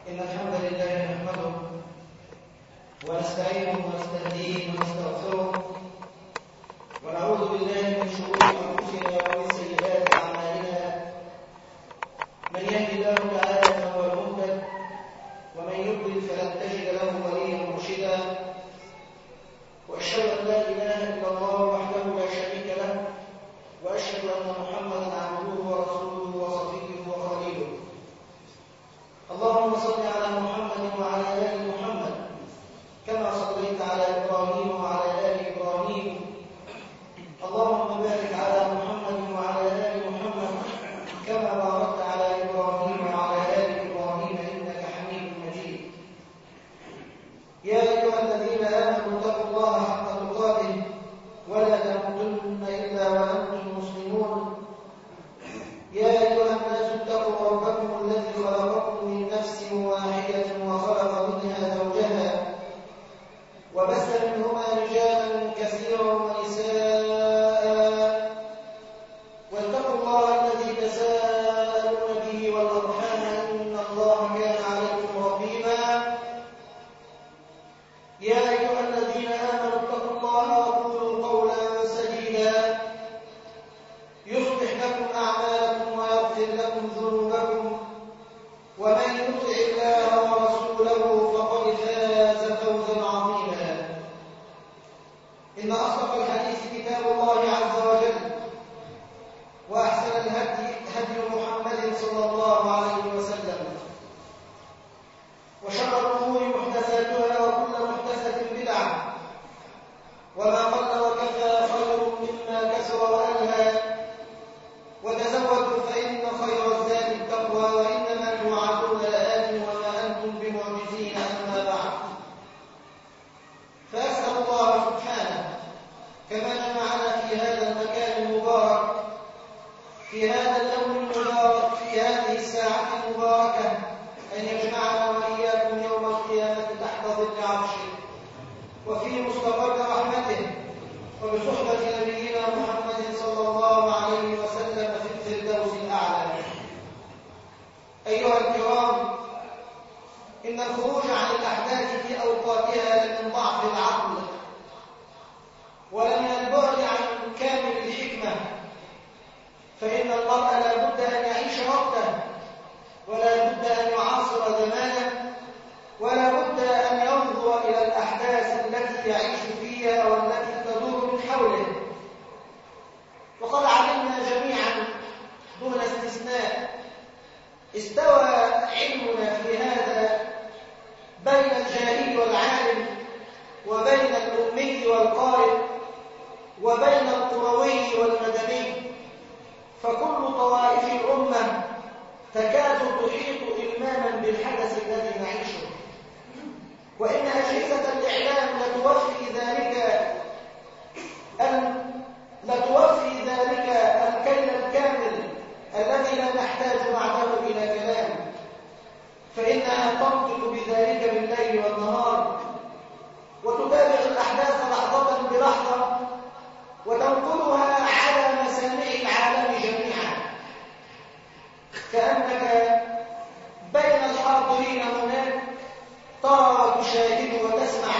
إن الحمد لله نحمده ونستعينه ونستهديه ونستغفره ونعوذ بالله من شرور أنفسنا ومن سيئات أعمالنا. من يهد الله تعالى فهو المهتد ومن يضلل فلن تجد له وليا مرشدا. وأشهد أن لا إله إلا الله وحده لا شريك له وأشهد أن محمدا عبده ورسوله وصفيه وخليله. اللهم صل على محمد وعلى آل محمد كما صليت على إبراهيم وعلى آل إبراهيم. اللهم بارك على محمد وعلى آل محمد كما باركت على إبراهيم وعلى آل إبراهيم إنك حميد مجيد. يا أيها الذين آمنوا اتقوا الله حق تقاته ولا تموتن إلا وأنتم مسلمون. يا أيها الناس اتقوا ربكم الذي خلقكم من نفس واحدة وخلق منها زوجها وبث منهما رجالا كثيرا ونساء واتقوا الله الذي تساءلون به والأرحام إن الله كان عليكم رقيبا. يا أيها الذين آمنوا اتقوا الله وقولوا قولا سديدا يصلح لكم أعمالكم ويغفر لكم ذنوبكم ومن يطع الله ورسوله فقد فاز فوزا عظيما. إن أصدق الحديث كتاب الله عز وجل وأحسن الهدي هدي محمد صلى الله عليه وسلم وشر الأمور محدثاتها وكل محدثة بدعة وما قل وكفى خير مما كثر وألهى وتزودوا فإن خير الزاد التقوى وإنما توعدون لآت وما أنتم بمعجزين. أما بعد، فأسأل الله سبحانه كما جمعنا في هذا المكان المبارك في هذا اليوم المبارك في هذه الساعة المباركة أن يجمعنا وإياكم يوم القيامة تحت ظل عرشه وفي مستقر رحمته وبصحبة نبينا محمد صلى الله عليه وسلم في الفردوس الأعلى. أيها الكرام، إن الخروج عن الأحداث في أوقاتها من ضعف العقل ولم البعد عن كامل الحكمة، فإن المرء لا بد أن يعيش وقته ولا بد أن يعاصر زمانه ولا بد أن ينظر إلى الأحداث التي يعيش فيها والتي تدور من حوله. وقد علمنا جميعا دون استثناء استوى علمنا في هذا بين الجاهل والعالم وبين الأمي والقارئ وبين القروي والمدني، فكل طوائف الأمة تكاد تحيط إلماما بالحدث الذي نعيشه، وإن أجهزة الإعلام لتوفي ذلك الكيل الكامل الذي لا نحتاج بعده إلى كلام، فإنها تنطق بذلك بالليل والنهار وتتابع الأحداث لحظة بلحظة وتنقلها على مسامع العالم جميعا، كأنك بين الحاضرين هناك ترى وتشاهد وتسمع.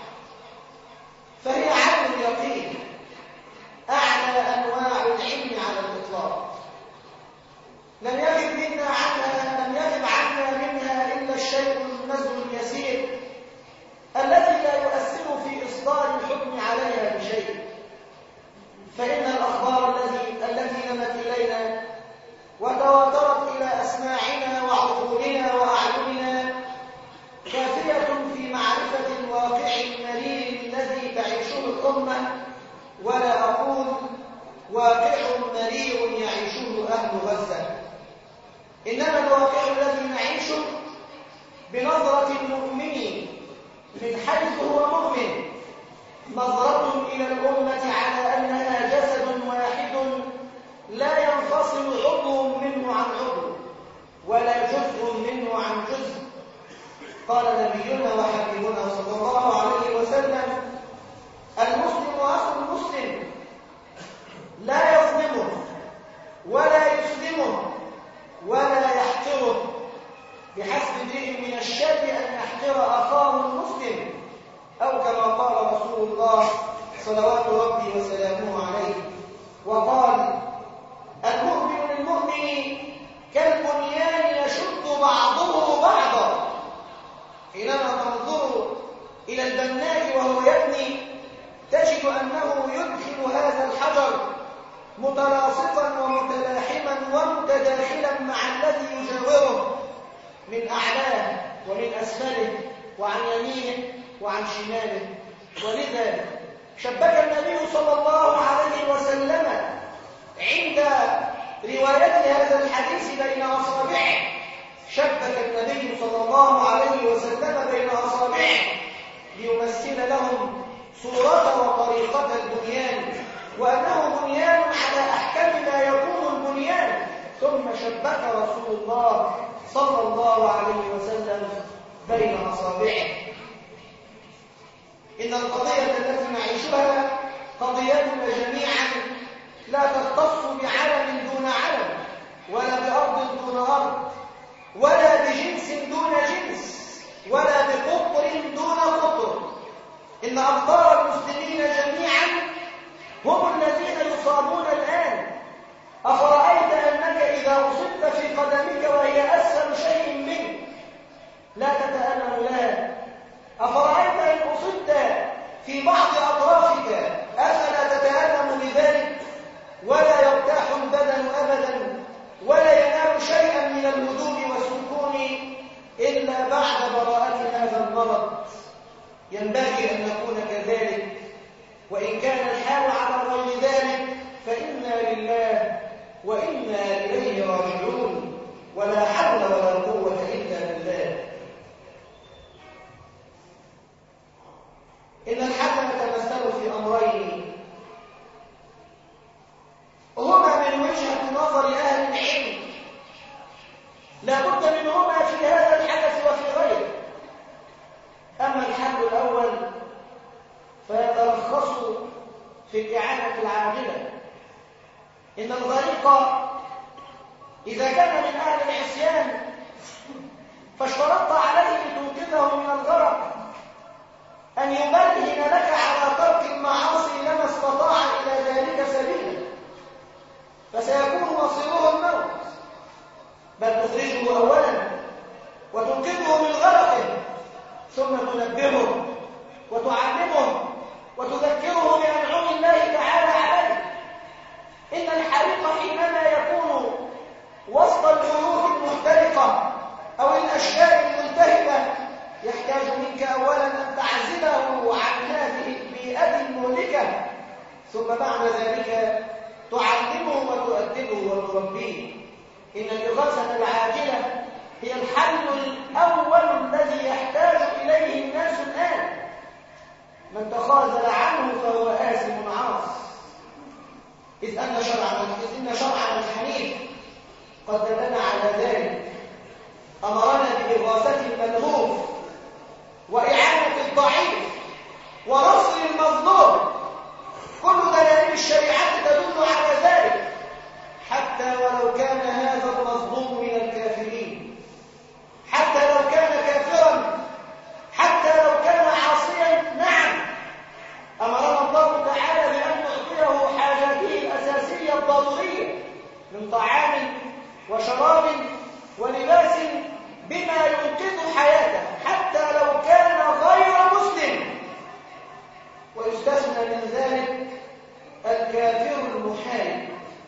فهي علم اليقين، أعلى أنواع العلم على الإطلاق. لم يغب عنا منها إلا الشيء النزل اليسير الذي لا يؤثر في إصدار الحكم عليها بشيء، فإن الأخبار التي نمت إلينا وتواترت إلى أسماعنا وعقولنا وأعيننا كافية في معرفة الواقع المرير الذي تعيشه الأمة، ولا أقول واقع مرير يعيشه أهل غزة، إنما الواقع الذي نعيشه بنظرة المؤمن من حيث هو مؤمن، نظرة إلى الأمة على أنها جسد واحد لا ينفصل عضو منه عن عضو ولا جزء منه عن جزء. قال نبينا وحبيبنا صلى الله عليه وسلم: المسلم أخو المسلم لا يظلمه ولا يسلمه ولا يحقره بحسب امرئ من الشر أن يحقر أخاه المسلم، أو كما قال رسول الله صلوات ربي وسلامه عليه، وقال: المؤمن للمؤمن كالبنيان يشد بعضه بعضا. حينما تنظر إلى البناء وهو يبني تجد أنه يدخل هذا الحجر متلاصقا ومتلاحما ومتداخلا مع الذي يجاوره من أعلاه ومن أسفله وعن يمينه وعن شماله. ولذا شبك النبي صلى الله عليه وسلم عند رواية هذا الحديث بين أصابعه، شبك النبي صلى الله عليه وسلم بين أصابعه ليمثل لهم صورة وطريقة البنيان، وأنه بنيان على أحكام ما يكون البنيان. ثم شبك رسول الله صلى الله عليه وسلم بين أصابعه. إن القضية التي نعيشها قضيتنا جميعا لا تختص بعلم دون علم، ولا بأرض دون أرض، ولا بجنس دون جنس، ولا بقطر دون قطر. إن أبطال المسلمين جميعا هم الذين يصابون الآن. أفرأيت أنك إذا أصبت في قدمك وهي أسفل شيء منك لا تتألم لها؟ أفرأيت إن أصبت في بعض أطرافك أفلا تتألم لذلك؟ ولا يرتاح البدن أبدا، ولا ينال شيئا من الهدوء والسكون إلا بعد براءة هذا المرض. ينبغي أن نكون كذلك، وإن كان الحال على غير ذلك فإنا لله وإنا إليه راجعون، ولا حول ولا قوة إلا بالله. إن الحل يتمثل في أمرين هما من وجهة نظر أهل العلم لا بد منهما في هذا الحدث وفي غيره. أما الحل الأول فيتلخص في الإعانة العاجلة. إن الغريق إذا كان من أهل العصيان فاشترطت عليه لتنقذه من الغرق أن يبرهن لك على ترك المعاصي لما استطاع إلى ذلك سبيلا، فسيكون مصيره الموت، بل تخرجه أولا وتنقذه من غرقه، ثم تنبهه وتعلمه وتذكره بأنعم الله تعالى عليه. إن الحريق حينما يكون وسط البيوت المحترقة أو الأشياء الملتهبة يحتاج منك أولا أن تعزله عن هذه البيئة المهلكة، ثم بعد ذلك تعلمه وتؤدبه وتربيه. إن الإغاثة العاجلة هي الحل الأول الذي يحتاج إليه الناس الآن. من تخاذل عنه فهو آثم عاص، إذ أن شرعنا الحنيف قد دلنا على ذلك. أمرنا بإغاثة الملهوف وإعانة الضعيف ونصر المظلوم. كل دلائل الشريعة تدل على ذلك، حتى ولو كان هذا المظلوم من الكافرين، حتى لو كان كافرا، حتى لو كان عاصيا. نعم، أمرنا الله تعالى بأن نعطيه حاجاته الأساسية الضرورية من طعام وشراب ولباس بما ينقذ حياته، حتى لو كان غير مسلم. ويستثنى من ذلك الكافر المحارب،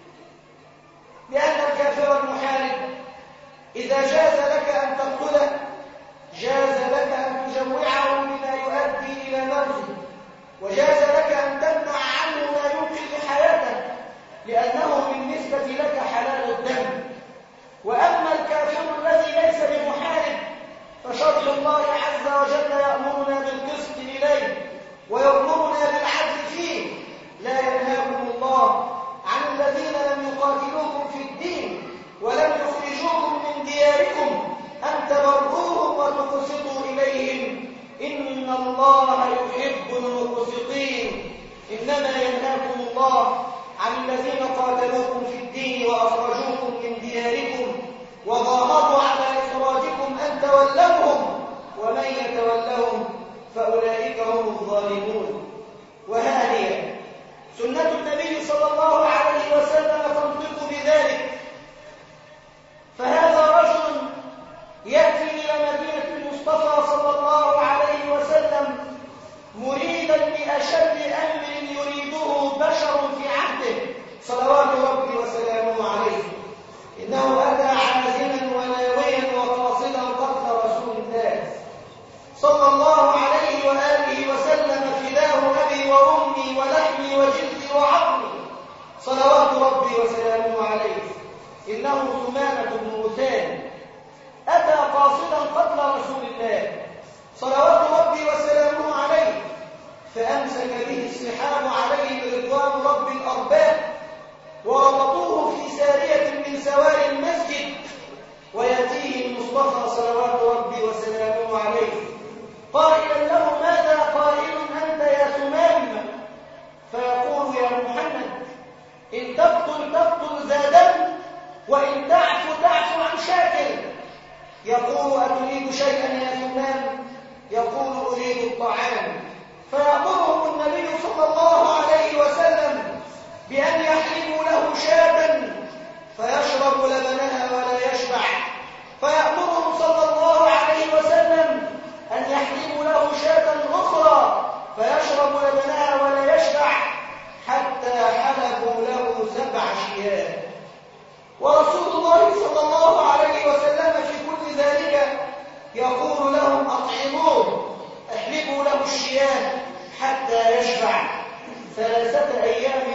لأن الكافر المحارب إذا جاز لك أن تقتله جاز لك أن تجوعه بما يؤدي إلى موته، وجاز لك أن تمنع عنه ما ينقذ حياته، لأنه بالنسبة لك حلال الدم. وأما الكافر الذي ليس بمحارب فشرع الله عز وجل يأمرنا بالقسط إليه ويأمرنا بالعدل فيه. لا ينهاكم الله عن الذين لم يقاتلوكم في الدين ولم يخرجوكم من دياركم أن تبروهم وتقسطوا إليهم إن الله يحب المقسطين. إنما ينهاكم الله عن الذين قاتلوكم في الدين وأخرجوكم من دياركم وظاهروا على إخراجكم مريدا بأشد أمر يريده بشر في عهده صلوات ربي وسلامه عليه. إنه أتى عازما وناويا وقاصدا قتل رسول الله صلى الله عليه وآله وسلم، فداه أبي وأمي ولحمي وجلدي وعظمي صلوات ربي وسلامه عليه. إنه ثمامة بن مثال أتى قاصدا قتل رسول الله صلوات ربي وسلامه عليه، فأمسك به السحاب عليه رضوان رب الأرباب، وربطوه في سارية من سواري المسجد، ويأتيه المصطفى صلوات ربي وسلامه عليه قائلا له: ماذا قائل أنت يا ثمام؟ فيقول: يا محمد، إن تقتل زادا، وإن تعفو عن شاكر. يقول: أتريد شيئا يا ثمام؟ يقول: أريد الطعام. فيأمرهم النبي صلى الله عليه وسلم بأن يحلبوا له شاة فيشرب لبنها ولا يشبع، فيأمرهم صلى الله عليه وسلم أن يحلبوا له شاة أخرى فيشرب لبنها ولا يشبع، حتى حلبوا له 7 شياه. ورسول الله صلى الله عليه وسلم في كل ذلك يقول لهم: أطعموه، احلبوا له الشياه حتى يشبع. 3 أيام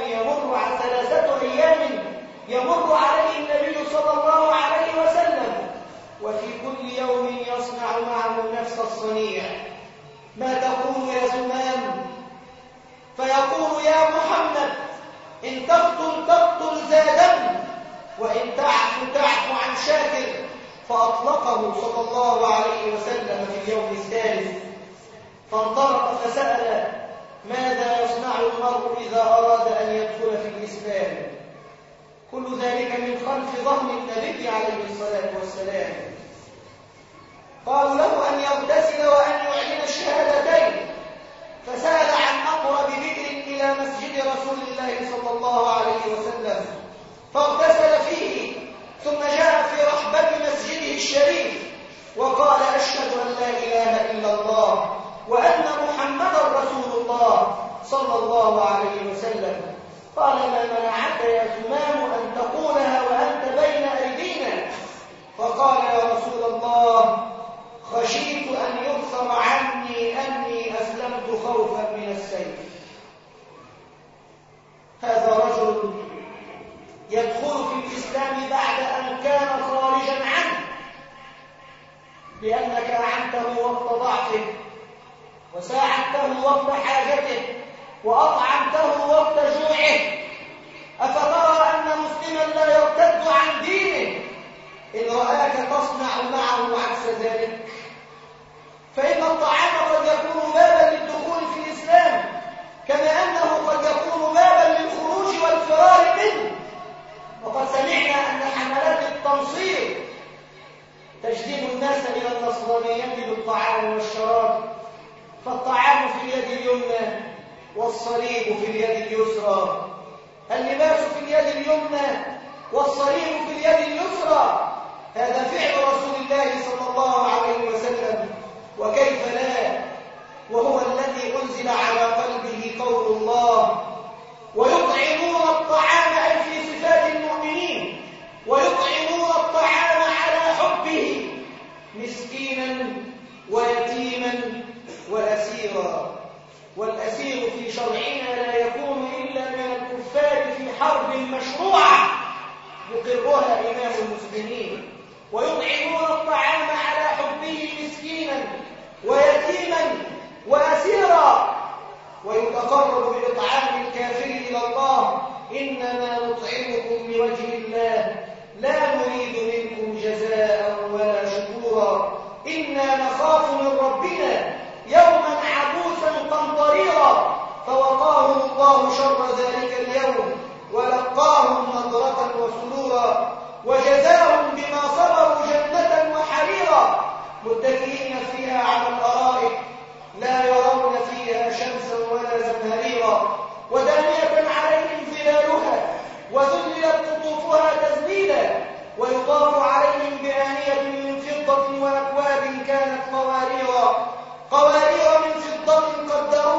يمر عليه النبي صلى الله عليه وسلم، وفي كل يوم يصنع معه نفس الصنيع. ما تقول يا ثمام؟ فيقول: يا محمد، إن تقتل زادا، وإن تعفو عن شاكر. فأطلقه صلى الله عليه وسلم في اليوم الثالث، فانطلق فسأل: ماذا يصنع المرء إذا أراد أن يدخل في الإسلام؟ كل ذلك من خلف ظهر النبي عليه الصلاة والسلام. قالوا له أن يغتسل وأن يعلن الشهادتين، فسأل عن أقرب بئر إلى مسجد رسول الله صلى الله عليه وسلم، فاغتسل فيه، ثم جاء في رحبة مسجده الشريف وقال: أشهد أن لا إله إلا الله وأن محمدا رسول الله صلى الله عليه وسلم. قال: ما منعك يا ثمام أن تقولها وأنت بين أيدينا؟ فقال: يا رسول الله، خشيت أن يؤثر عني أني أسلمت خوفا من السيف. هذا رجل يدخل في الإسلام بعد أن كان خارجا عنه، لأنك أعنته وقت ضعفه، وساعدته وقت حاجته، وأطعمته وقت جوعه. أفترى أن مسلما لا يرتد عن دينه إن رآك تصنع معه عكس ذلك؟ فإن الطعام قد يكون بابا للدخول في الإسلام، كما أنه قد يكون بابا للخروج والفرار منه. وقد سمعنا أن حملات التنصير تجذب الناس إلى النصرانية بالطعام والشراب، فالطعام في اليد اليمنى والصليب في اليد اليسرى، اللباس في اليد اليمنى والصليب في اليد اليسرى. هذا فعل رسول الله صلى الله عليه وسلم، وكيف لا وهو الذي أنزل على قلبه قول الله: ويطعمون الطعام، أي في صفات المؤمنين، ويطعمون الطعام على حبه مسكينا ويتيما وأسيرا. والأسير في شرعنا لا يكون إلا من الكفار في حرب مشروعة يقرها إمام المسلمين. ويطعمون الطعام على حبه مسكينا ويتيما وأسيرا، ويتقرب بإطعام الكافر إلى الله: إنما نطعمكم لوجه الله لا نريد منكم جزاء ولا شكورا، إنا نخاف من ربنا يوما عبوسا قمطريرا. فوقاهم الله شر ذلك اليوم ولقاهم نضرة وسرورا، وجزاهم بما صبروا جنة وحريرا، متكئين فيها على الأرائك لا يرون فيها شمسا ولا زمهريرا، ودانية عليهم ظلالها وذللت قطوفها تذليلا، ويضاف عليهم بآنية من فضة وأكواب كانت قوارير من فضة قدروها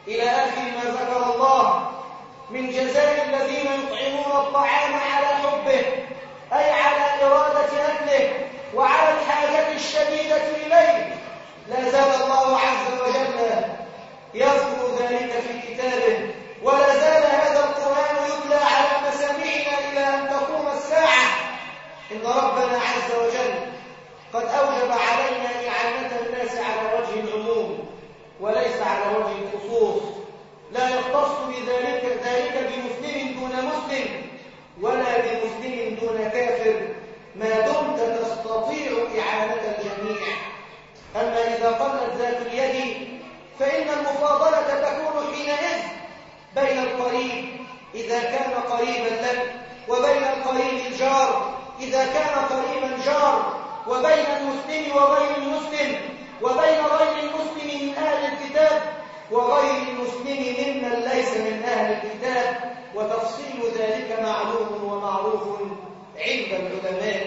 إلى آخر ما ذكر الله من جزاء الذين يطعمون الطعام على حبه، أي على إرادة أكله وعلى الحاجة الشديدة إليه. لا زال الله عز وجل يذكر ذلك في كتابه، ولا زال هذا القرآن يتلى على مسامعنا إلى أن تقوم الساعة. إن ربنا عز وجل قد أوجب علينا إعانة الناس على وجه العموم وليس على وجه الخصوص. لا يختص بذلك بمسلم دون مسلم ولا بمسلم دون كافر، ما دمت تستطيع إعانة الجميع. أما إذا قلت ذات اليد فإن المفاضلة تكون حينئذ بين القريب إذا كان قريبا لك، وبين القريب الجار إذا كان قريبا جار، وبين المسلم وغير المسلم، وبين غير المسلم من أهل الكتاب وغير المسلم ممن ليس من أهل الكتاب، وتفصيل ذلك معلوم ومعروف عند العلماء.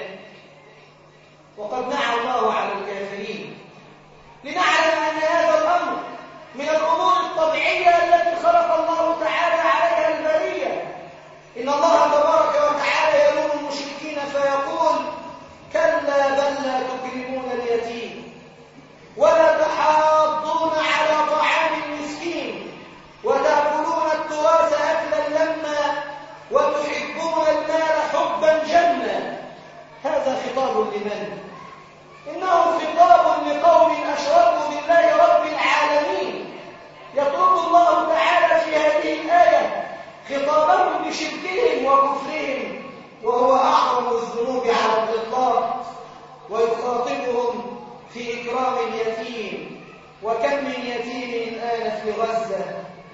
وقد نعى الله على الكافرين لنعلم أن هذا الأمر من الأمور الطبيعية التي خلق الله تعالى عليها البرية. إن الله تبارك وتعالى يلوم المشركين فيقول: كلا بل لا تكرمون اليتيم ولا تحاضون على طعام المسكين وتأكلون التراث أكلا لما وتحبون المال حبا جما. هذا خطاب لمن؟ إنه خطاب لقوم أشركوا بالله رب العالمين. يطلب الله تعالى في هذه الآية خطابهم بشركهم وكفرهم، وهو أعظم الذنوب على الإطلاق، ويخاطبهم في إكرام اليتيم، وكم من يتيم الآن في غزة،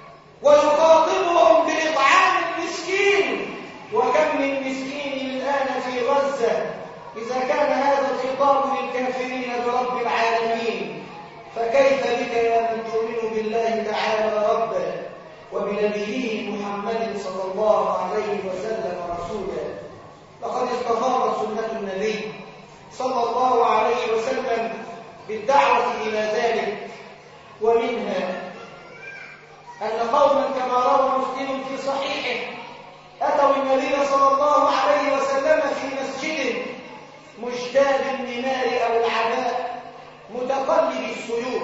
ويخاطبهم بإطعام المسكين، وكم من مسكين الآن في غزة. إذا كان هذا الخطاب للكافرين برب العالمين، فكيف بك يا من تؤمن بالله تعالى ربا وبنبيه محمد صلى الله عليه وسلم رسولا؟ لقد استفاضت سنة النبي صلى الله عليه وسلم بالدعوة إلى ذلك، ومنها أن قوما كما روى مسلم في صحيحه أتوا النبي صلى الله عليه وسلم في مسجد مجتاب النمار أو العباء متقلب السيوف،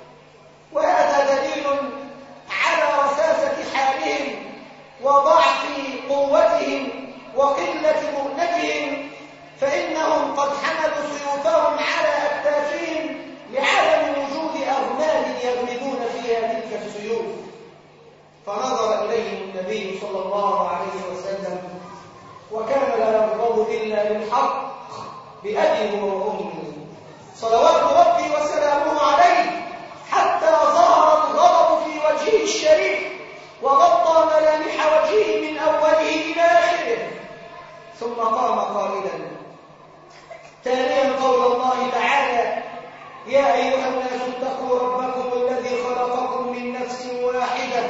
وهذا دليل على رساسة حالهم وضعف قوتهم وقلة مؤنتهم، فإنهم قد حملوا سيوفهم على أكتافهم لعدم وجود أغمال يغمدون فيها تلك السيوف. فنظر إليهم النبي صلى الله عليه وسلم وكان لا يرغب إلا بالحق بأبيه وأمه صلوات ربي وسلامه عليه، حتى ظهر الغضب في وجهه الشريف وغطى ملامح وجهه من أوله إلى آخره، ثم قام قائلا تاليا قول الله تعالى: يا أيها الناس اتقوا ربكم الذي خلقكم من نفس واحدة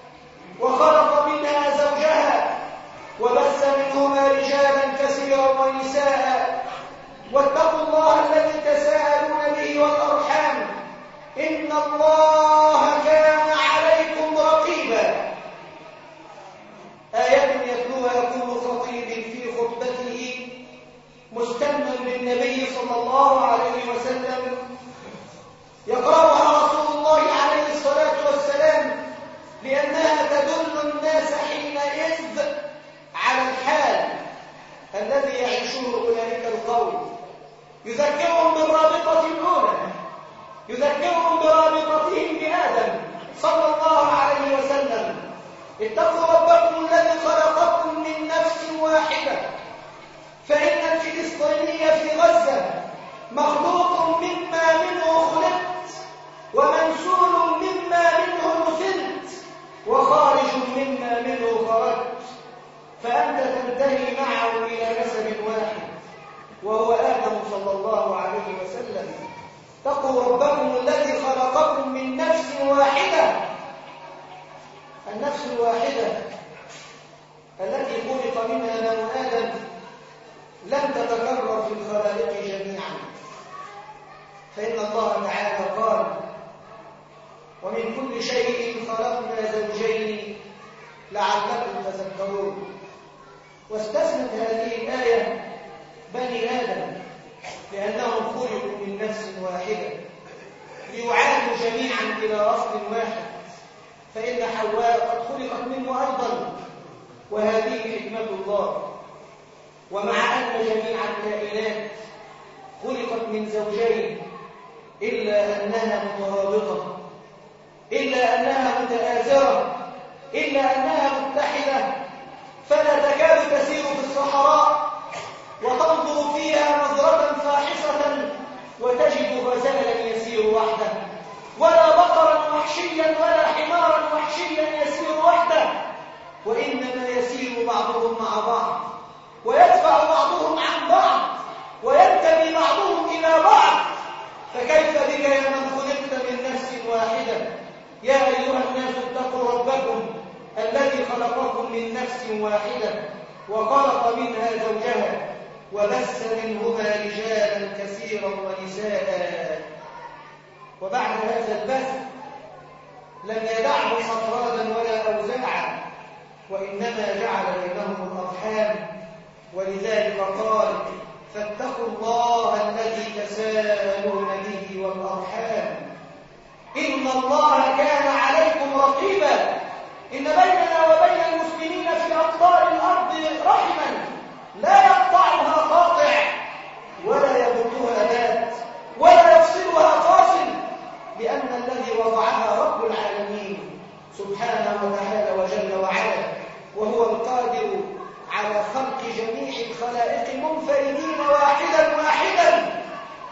وخلق منها زوجها وبث منهما رجالا كثيرا ونساء واتقوا الله الذي تساءلون به والأرحام إن الله كان عليكم رقيبا. آية يتلوها كل خطيب في خطبته مستمع بالنبي صلى الله عليه وسلم، يقرأها رسول الله عليه الصلاة والسلام لأنها تدل الناس حينئذ على الحال الذي يعيشه أولئك القوم. يذكرهم بالرابطة الأولى، يذكرهم برابطتهم بآدم صلى الله عليه وسلم: اتقوا ربكم الذي خلقكم من نفس واحدة، فإن الفلسطيني في غزة مخلوق مما منه خلقت ومنسول مما منه نسلت وخارج مما منه خرجت، فأنت تنتهي معه إلى نسب واحد وهو آدم صلى الله عليه وسلم. اتقوا ربكم الذي خلقكم من نفس واحدة، النفس الواحدة التي خلق منها بنو آدم لم تتكرر في الخلائق جميعا، فإن الله تعالى قال: ومن كل شيء خلقنا زوجين لعلكم تذكرون. واستثنت هذه الآية بني آدم لأنهم خلقوا من نفس واحدة ليعادوا جميعا إلى أصل واحد، فإن حواء قد خلقت منه أيضا، وهذه حكمة الله. ومع أن جميع الكائنات خلقت من زوجين إلا أنها مترابطة، إلا أنها متآزرة، إلا أنها متحدة، فلا تكاد تسير في الصحراء وتنظر فيها نظرة فاحصة وتجد غزالا يسير وحده، ولا بقرا وحشيا ولا حمارا وحشيا يسير وحده، وإنما يسير بعضهم مع بعض ويدفع بعضهم عن بعض وينتمي بعضهم إلى بعض. فكيف بك يا من خلقت من نفس واحدة؟ يا أيها الناس اتقوا ربكم الذي خلقكم من نفس واحدة وخلق منها زوجها وبث منهما رجالا كثيرا ونساء. وبعد هذا البث لم يدعهم أفرادا ولا أوزاعا، وإنما جعل بينهم الأرحام، ولذلك قال فاتقوا الله الذي تساءلون به والأرحام إن الله كان عليكم رقيبا. إن بيننا وبين المسلمين في أقطار الأرض رحما لا يقطعها قاطع ولا يبطها بات ولا يفصلها فاصل، لأن الذي وضعها رب العالمين سبحانه وتعالى وجل وعلا، وهو القادر على خلق جميع الخلائق منفردين واحدا واحدا،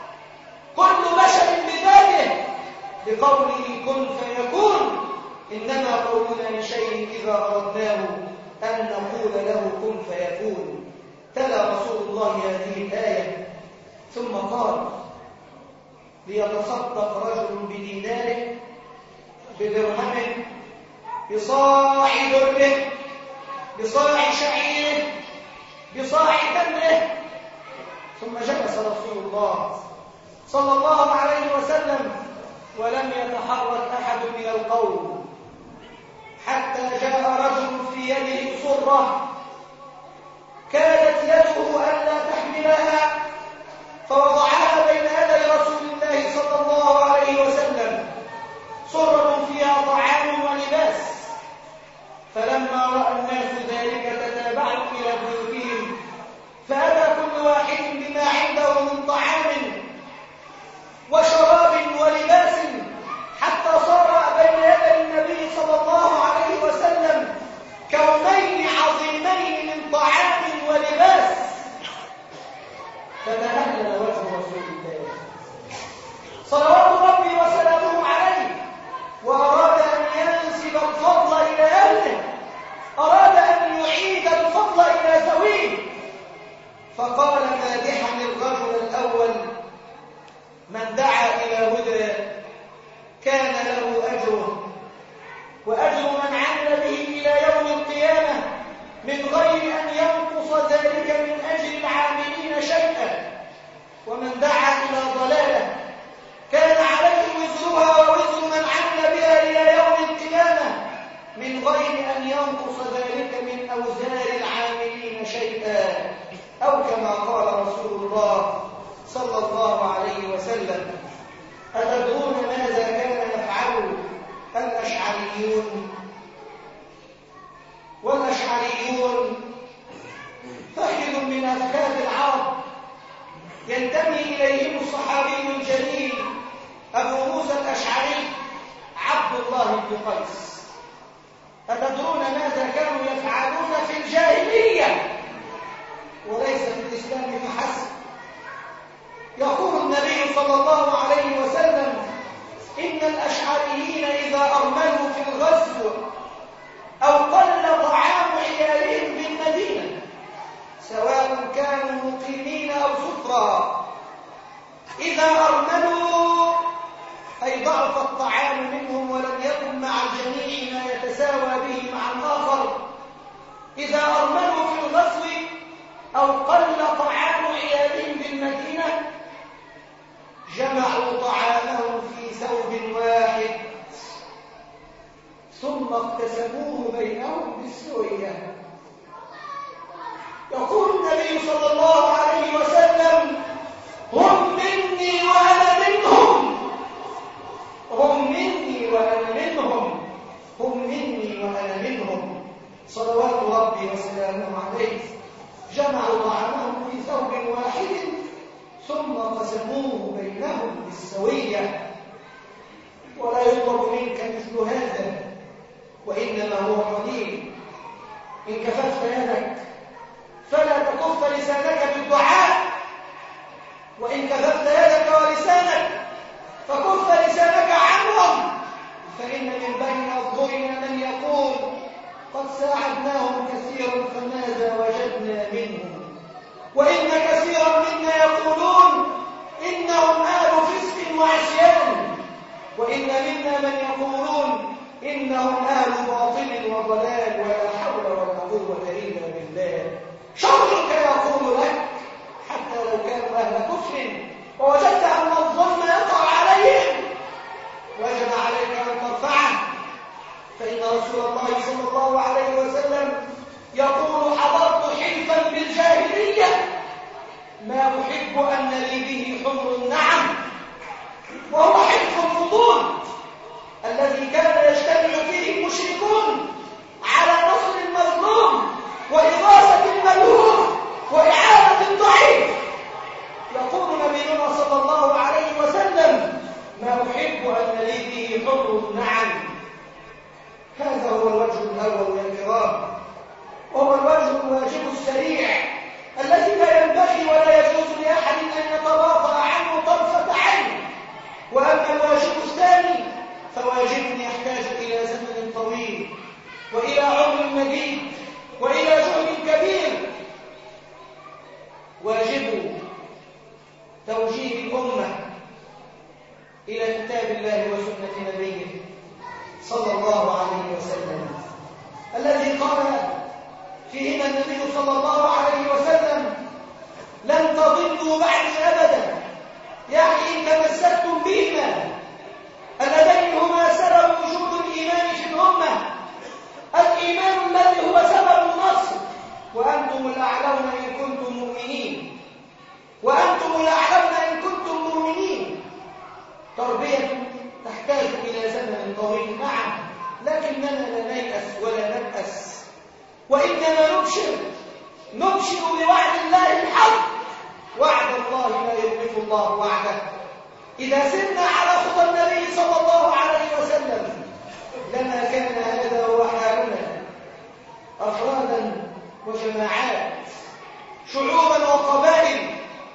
كل بشر بذاته بقوله كن فيكون. إنما قولنا لشيء إذا أردناه أن نقول له كن فيكون. تلا رسول الله هذه الآية ثم قال ليتصدق رجل بديناره بدرهم بصاع بره بصاع شعيره بصاع تمره. ثم جلس رسول الله صلى الله عليه وسلم ولم يتحرك أحد من القوم حتى جاء رجل في يده صرة كانت يده ألا تحملها فوضعها بين يدي رسول الله صلى الله عليه وسلم، صرة فيها طعام ولباس. فلما رأى الناس ذلك تتابعوا إلى بيوتهم، فأتى كل واحد بما عنده من طعام وشراب ولباس، حتى صار بين يدي النبي صلى الله عليه وسلم كومين عظيمين من طعام ولباس. فتهلل وجه رسول الله صلوات ربي وسلامه عليه، وأراد أن ينسب الفضل إلى أهله، أراد أن يعيد الفضل إلى ذويه، فقال مادحا الرجل الأول من دعا إلى هدى كان له أجره وأجر من عمل به إلى يوم القيامة من غير أن ينقص ذلك من أجر العاملين شيئا، ومن دعا إلى ضلالة كان عليه وزرها ووزر من عمل بها إلى يوم القيامة من غير أن ينقص ذلك من أوزار العاملين شيئا، أو كما قال رسول الله صلى الله عليه وسلم. أتدرون ماذا كان يفعل الأشعريون؟ والأشعريون فخذ من أفكار العرب ينتمي إليهم الصحابي الجليل أبو موسى الأشعري عبد الله بن قيس. أتدرون ماذا كانوا يفعلون في الجاهلية وليس في الإسلام فحسب؟ يقول النبي صلى الله عليه وسلم إن الأشعريين إذا أرملوا في الغزو أو قل طعام عيالهم بالمدينة سواء كانوا مقيمين أو سفرا، إذا أرملوا أي ضعف الطعام منهم ولم يكن مع الجميع ما يتساوى به مع الآخر، إذا أرملوا في الغزو أو قل طعام عيالهم بالمدينة جمعوا طعامهم في ثوب واحد ثم اقتسموه بينهم بالسوية. يقول النبي صلى الله عليه وسلم: هم مني وأنا منهم، هم مني وأنا منهم، هم مني وأنا منهم، صلوات ربي وسلامه عليه. جمعوا طعامهم في ثوب واحد ثم قسموه بينهم بالسوية. ولا يطلب منك مثل هذا، وإنما هو قليل. إن كففت يدك فلا تكف لسانك بالدعاء، وإن كففت يدك ولسانك فكف لسانك عنهم، فإن من بين أظهرنا من يقول: قد ساعدناهم كثيرا فماذا وجدنا منهم، وإن كثيرا منا يقولون إنهم آل فسق وعصيان، وإن منا من يقولون إنهم آل باطل وضلال، ولا حول ولا قوة إلا بالله. شرك يقول لك حتى لو كانوا أهل كفر ووجدت أن الظلم يقع عليهم، وجب عليك أن ترفعه، فإن رسول الله صلى الله عليه وسلم يقول: حضرت حلفا بالجاهلية ما أحب أن لي به حمر النعم، وهو حلف الفضول الذي كان يجتمع فيه المشركون على نصر المظلوم وإغاثة الملهوف وإعانة الضعيف. يقول نبينا صلى الله عليه وسلم: ما أحب أن لي به حمر النعم. هذا هو الوجه الأول يا كرام، وهو الوجه الواجب السريع الذي لا ينبغي ولا يجوز لأحد أن يتغافل عنه طرفة عين. وأما الواجب الثاني فواجب يحتاج إلى زمن طويل وإلى عمر مديد وإلى جهد كبير. واجب توجيه الأمة إلى كتاب الله وسنة نبيه صلى الله عليه وسلم، الذي قال فيهما النبي صلى الله عليه وسلم: لن تضلوا بعدي أبدا، يعني إن تمسكتم بهما اللذين هما سبب وجود الإيمان في الأمة، الإيمان الذي هو سبب النصر، وأنتم الأعلون إن كنتم مؤمنين، وأنتم الأعلون إن كنتم مؤمنين. تربية تحتاج إلى زمن طويل، نعم، لكننا لا نيأس ولا نبأس، وإنما نبشر بوعد الله الحق. وعد الله لا يخلف الله وعده. إذا سرنا على خطى النبي صلى الله عليه وسلم لما كان هذا هو حالنا، أفرادا وجماعات، شعوبا وقبائل،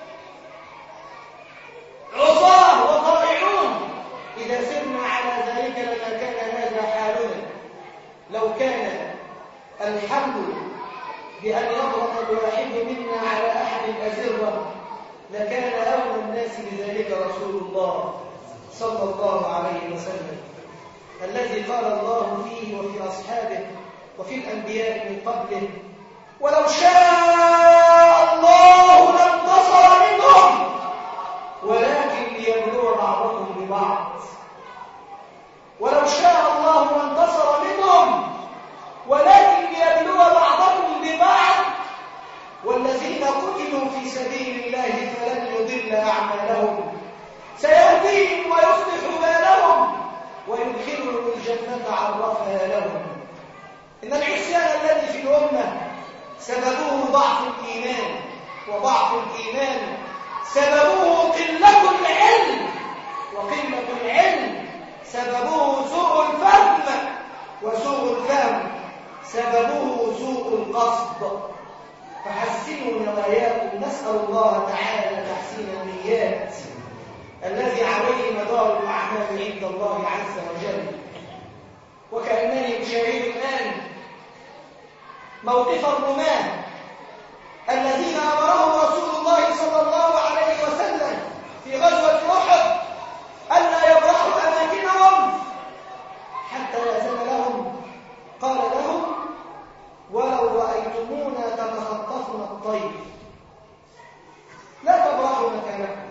عصاة وطائعون. إذا سرنا على ذلك لما كان هذا حالنا. لو كان الحمل بأن يضغط الواحد منا على أحد الأزرة لكان أولى الناس بذلك رسول الله صلى الله عليه وسلم، الذي قال الله فيه وفي أصحابه وفي الأنبياء من قبله: ولو شاء الله لانتصر منهم ولكن ليبلو بعضكم ببعض. ولو شاء الله لانتصر منهم ولكن ليبلو بعضكم ببعض، والذين قتلوا في سبيل الله فلن يضل أعمالهم، سيهديهم ويصلح بالهم ويدخلهم الجنة عرفها لهم. إن العصيان الذي في الأمة سببه ضعف الإيمان، وضعف الإيمان سببه قلة العلم، وقلة العلم سببه سوء الفهم، وسوء الفهم سببه سوء القصد. فحسنوا نواياكم، نسأل الله تعالى تحسين النيات الذي عليه مدار الأعمال عند الله عز وجل. وكأنني أشاهد الآن موقف الرماة الذين أمرهم رسول الله صلى الله عليه وسلم في غزوة أحد ألا يبرحوا أماكنهم حتى يأذن لهم. قال لهم: ولو رأيتمونا تتخطفنا الطير لا تبرحوا مكانكم.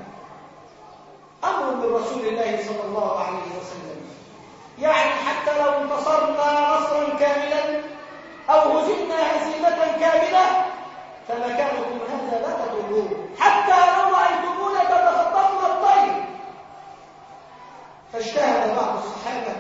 أمر من رسول الله صلى الله عليه وسلم، يعني حتى لو انتصرنا فمكانكم هذا لا تضروه حتى لو رأيتمونا تتخطفنا الطير. فاجتهد بعض الصحابة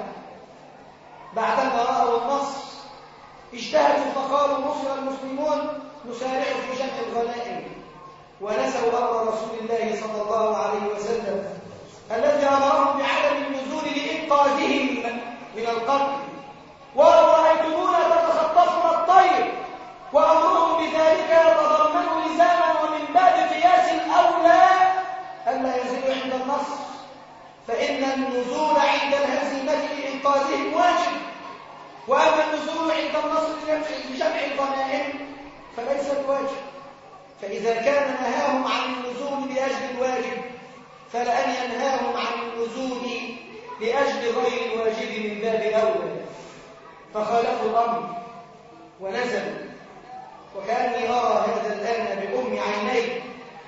بعدما رأوا النصر، اجتهدوا فقالوا نصر المسلمون نسارع في جمع الغنائم، ونسوا أمر رسول الله صلى الله عليه وسلم الذي أمرهم بعدم النزول لإنقاذهم من القتل. ولو رأيتمونا تتخطفنا الطير، وأمرهم بذلك يتضمن لزاما ومن باب قياس الأولى ألا ينزلوا عند النصر، فإن النزول عند الهزيمة لإنقاذهم واجب، وأما النزول عند النصر لجمع الغنائم فليس بواجب. فإذا كان نهاهم عن النزول لأجل الواجب فلأن ينهاهم عن النزول لأجل غير الواجب من باب أولى. فخالفوا الأمر ونزلوا، وكأني أرى هذا الآن بأم عيني،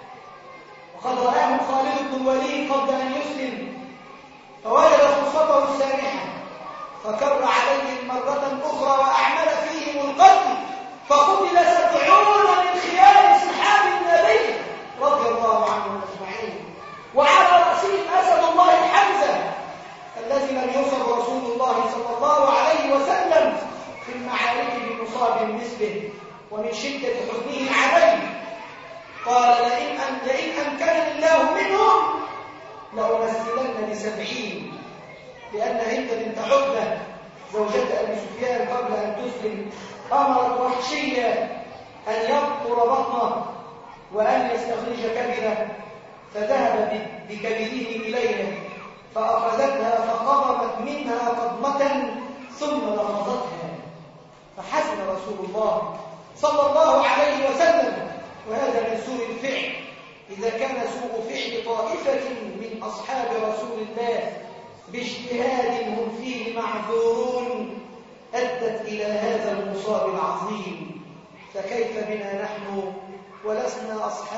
وقد رآهم خالد بن الوليد قبل أن يسلم، فوجد فرصته السانحة فكر عليهم مرة أخرى وأعمل فيهم القتل، فقتل 70 من خيار صحاب النبي رضي الله عنهم أجمعين، وعلى رأسهم أسد الله حمزة الذي لم يصب رسول الله صلى الله عليه وسلم في المعارك بمصاب مثله، ومن شدة حزنه عليه قال لئن أمكنني الله منهم لأمثلن ب70، لأن هند بنت عتبة زوجة أبي سفيان قبل أن تسلم أمرت وحشية أن يبطر بطنه وأن يستخرج كبده، فذهب بكبده إليها فأخذتها فقضمت منها قضمة ثم لفظتها، فحزن رسول الله صلى الله عليه وسلم. وهذا من سوء الفعل. إذا كان سوء فعل طائفة من أصحاب رسول الله باجتهاد هم فيه معذورون أدت إلى هذا المصاب العظيم، فكيف بنا نحن ولسنا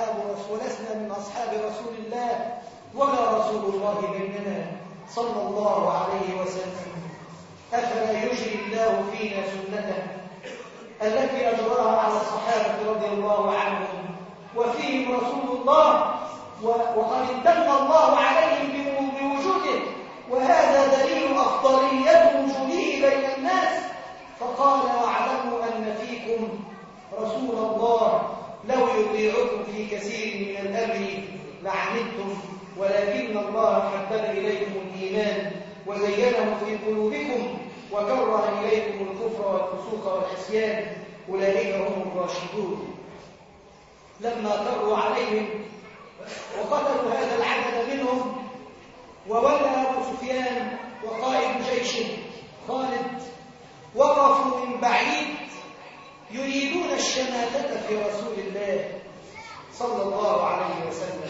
من أصحاب رسول الله ولا رسول الله بيننا صلى الله عليه وسلم؟ أفلا يجري الله فينا سنته التي أجراها على الصحابة رضي الله عنهم وفيهم رسول الله، وقد امتن الله عليهم بوجوده، وهذا دليل أفضلية وجوده بين الناس. فقال واعلموا أن فيكم رسول الله لو يطيعكم في كثير من الأمر لعنتم، ولكن الله حبب إليكم الإيمان وزينه في قلوبكم وكره إليكم الكفر والفسوق والعصيان، أولئك هم الراشدون. لما كروا عليهم وقتلوا هذا العدد منهم، وولى أبو سفيان وقائد جيشه خالد وقفوا من بعيد يريدون الشماتة في رسول الله صلى الله عليه وسلم.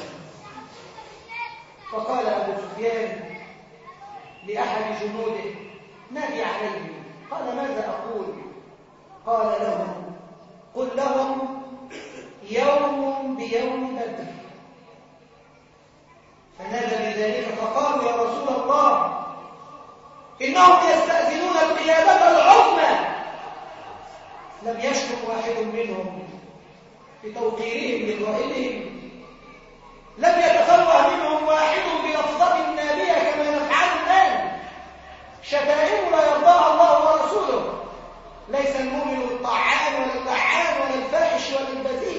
فقال أبو سفيان لأحد جنوده نادي عليه، قال ماذا أقول؟ قال لهم قل لهم يوم بيوم بدر. فنادى بذلك فقالوا يا رسول الله إنهم يستأذنون القيادة العظمى. لم يشك واحد منهم بتوقيرهم لقائدهم، لم يتفوه منهم واحد بلفظة نابية كما نفعل الآن. شتائم لا يرضاها الله ورسوله، ليس المؤمن الطعان ولا اللعان ولا الفاحش ولا البذيء.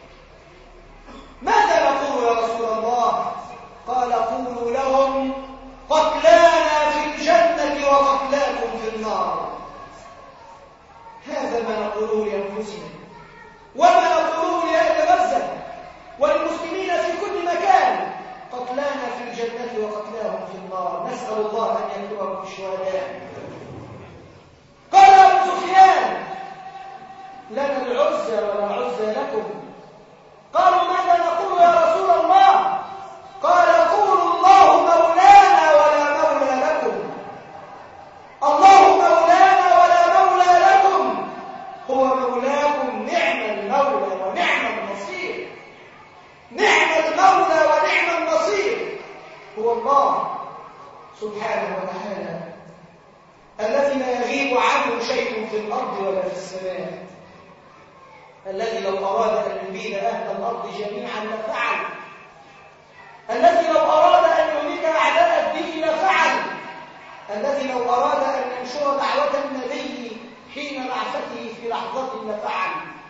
ماذا نقول يا رسول الله؟ قال قولوا لهم قتلانا في الجنة وقتلاكم في النار. هذا ما نقوله لأنفسنا وما نقوله لأهل غزة والمسلمين في كل مكان، قتلانا في الجنة وقتلاهم في النار، نسأل الله أن يكتبهم في الشهداء. قال أبو سفيان لنا العزى ولا عزى لكم. قالوا ماذا نقول يا رسول الله؟ قال قولوا الله مولانا ولا مولى لكم. الله مولانا ولا مولى لكم، هو مولاكم، نعم المولى ونعم النصير. نعم المولى ونعم النصير هو الله سبحانه وتعالى الذي لا يغيب عنه شيء في الأرض ولا في السماء. الذي لو أراد أن يبيد أهل الأرض جميعا لفعل، الذي لو أراد أن يهلك أعداء الدين لفعل، الذي لو أراد أن ينشر دعوة النبي حين بعثته في لحظة لفعل،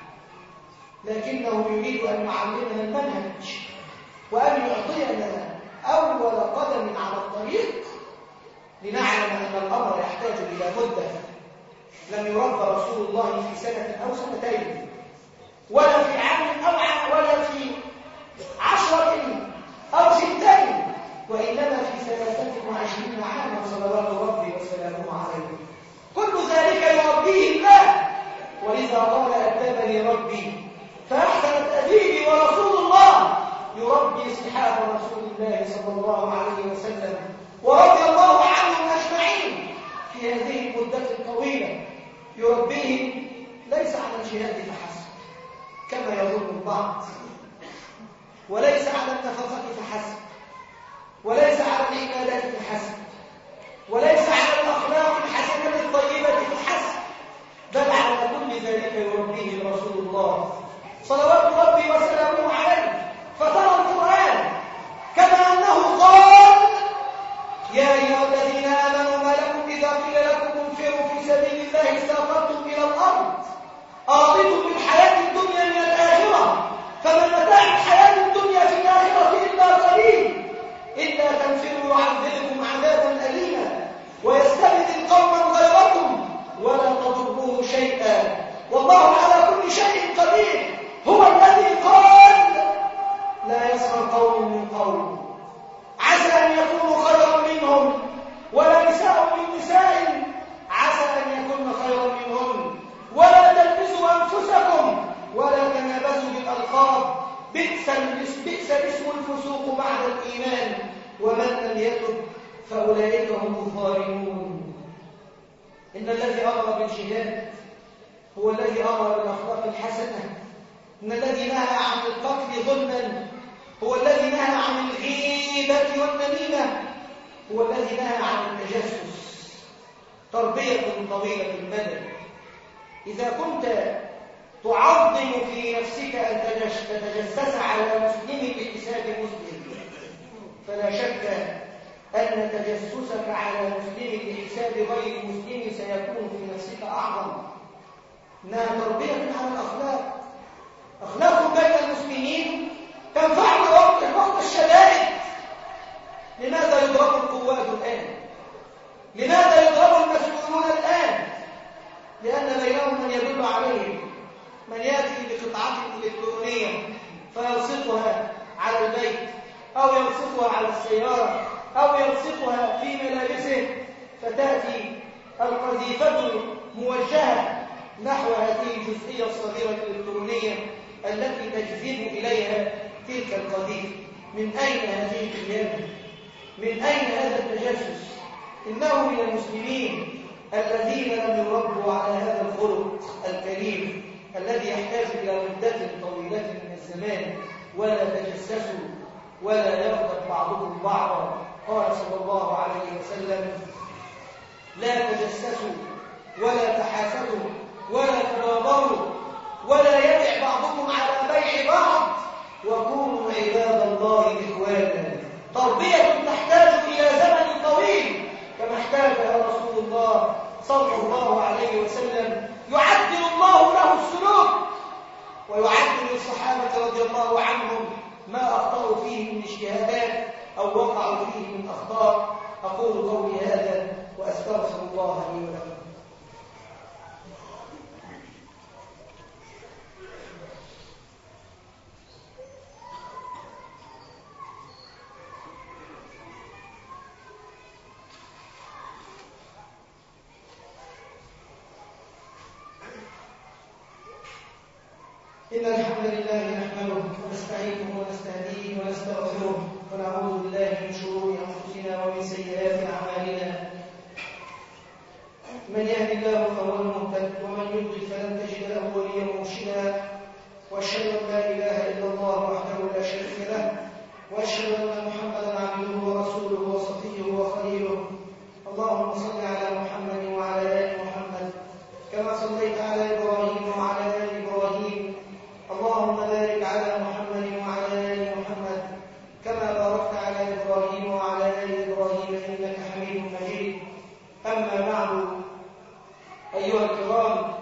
لكنه يريد أن يعلمنا المنهج وأن يعطينا أول قدم على الطريق لنعلم أن الأمر يحتاج إلى مدة. لم يربى رسول الله في سنة أو سنتين ولا في عام ولا في 10 أو 2، وإنما في 23 عاما صلوات ربي وسلامه عليه. كل ذلك يربيه الله، ولذا قال أدبني ربي فأحسن تأديبي، ورسول الله يربي صحابة رسول الله صلى الله عليه وسلم ورضي الله عنهم أجمعين في هذه المدة الطويلة، يربيهم ليس على الجهاد فحسب كما يظن البعض، وليس على النفقة فحسب، وليس على العبادات فحسب، وليس على الأخلاق الحسنة الطيبة فحسب، بل على كل ذلك يربيه رسول الله صلوات ربي وسلامه عليه. فترى القرآن كما أنه قال يا أيها الذين آمنوا ما لكم إذا قيل لكم انفروا في سبيل الله استاقلتم إلى الأرض أرضيتم بالحياة الدنيا من الآخرة فما متاع الحياة الدنيا في الآخرة إلا قليل إلا تنفروا يعذبكم عذابا أليما ويستبدل قوما غيركم ولا تضروه شيئا والله على كل شيء قدير. هو الذي قال لا يسخر قوم من قوم عسى أن يكونوا خيرا منهم ولا نساء من نساء عسى أن يكون خيرا منهم ولا تلبسوا أنفسكم ولا تنابزوا بالألقاب بئس اسم الفسوق بعد الإيمان ومن لم يتب فأولئك هم الظالمون. إن الذي أمر بالجهاد هو الذي أمر بالأخلاق الحسنة، إن الذي نهى عن القتل ظلما هو الذي نهى عن الغيبة والنميمة، هو الذي نهى عن التجسس. تربية طويلة المدى. إذا كنت تعظم في نفسك أن تتجسس على مسلم بحساب مسلم، فلا شك أن تجسسك على مسلم بحساب غير مسلم سيكون في نفسك أعظم. إنها تربية على الأخلاق، أخلاق بين المسلمين تنفعنا وقت الشدائد. لماذا يضرب القوات الآن؟ لماذا يضرب المسؤولون الآن؟ لأن بينهم من يدل عليهم، من يأتي بقطعة إلكترونية فيلصقها على البيت أو يلصقها على السيارة أو يلصقها في ملابسه، فتأتي القذيفة موجهة نحو هذه الجزئية الصغيرة الإلكترونية التي تجذب إليها تلك القذيفة. من أين هذه القيادة؟ من أين هذا التجسس؟ إنه من المسلمين الذين لم يربوا على هذا الخلق الكريم الذي يحتاج إلى مدة طويلة من الزمان. ولا تجسسوا ولا يغتب بعضكم بعضا. قال صلى الله عليه وسلم لا تجسسوا ولا تحاسدوا ولا تناظروا ولا يبع بعضكم على بيع بعض وكونوا عباد الله إخوانا. تربية تحتاج إلى زمن طويل كما احتاجها رسول الله صلى الله عليه وسلم. يعدل الله له السلوك ويعدل الصحابة رضي الله عنهم ما أخطأوا فيه من اجتهادات أو وقعوا فيه من أخطاء. أقول قولي هذا وأستغفر الله لي ولكم. إن الحمد لله نحمده ونستعينه ونستهديه ونستغفره ونعوذ بالله من شرور أنفسنا ومن سيئات أعمالنا. من يهد الله فهو المهتد ومن يضلل فلن تجد له وليا مرشدا. وأشهد أن لا إله إلا الله وحده لا شريك له وأشهد أن محمدا عبده ورسوله وصفيه وخليله. اللهم صل على محمد وعلى آل محمد كما صليت على إبراهيم وعلى آل إبراهيم أيها الكرام،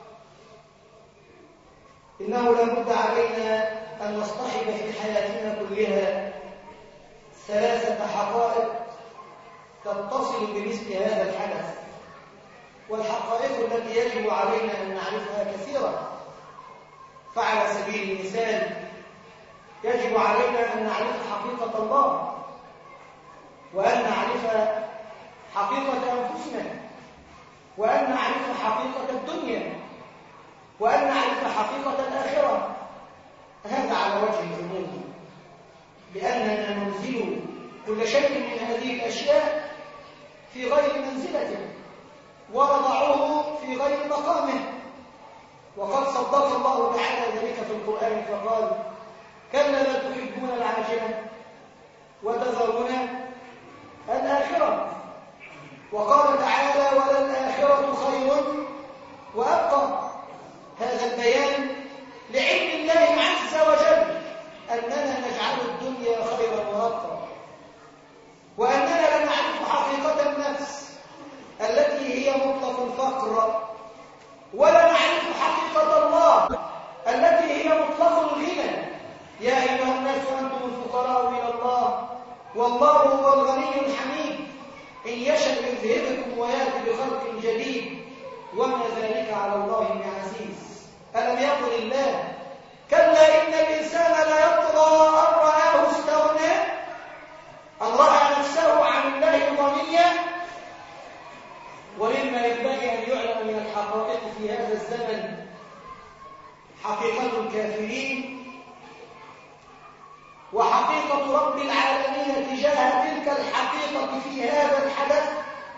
إنه لابد علينا أن نصطحب في حياتنا كلها ثلاثة حقائق تتصل بمثل هذا الحدث. والحقائق التي يجب علينا أن نعرفها كثيرة. فعلى سبيل المثال يجب علينا أن نعرف حقيقة الله، وأن نعرف حقيقة أنفسنا، وأن نعرف حقيقة الدنيا، وأن نعرف حقيقة الآخرة. هذا على وجه العموم، لأننا ننزل كل شيء من هذه الأشياء في غير منزلته ونضعه في غير مقامه. وقد صدق الله تعالى ذلك في القرآن فقال: كلا لا تحبون العاجلة وتذرون الآخرة. وقال تعالى: وللآخرة خير وأبقى. هذا البيان لعلم الله عز وجل أننا نجعل الدنيا خيرا وأبقى، وأننا لا نعرف حقيقة النفس التي هي مطلق الفقر، ولا نعرف حقيقة الله التي هي مطلق الغنى. يا أيها الناس أنتم الفقراء إلى الله والله هو الغني الحميد، إن يشأ يذهبكم ويأتي بخلق جديد وما ذلك على الله بعزيز. ألم يقل الله: كلا إن الإنسان لا يطغى أن رآه استغنى، أن رأى نفسه عن الله غنيا. ومما ينبغي أن يعلم من الحقائق في هذا الزمن حقيقة الكافرين وحقيقة رب العالمين تجاه تلك الحقيقة في هذا الحدث،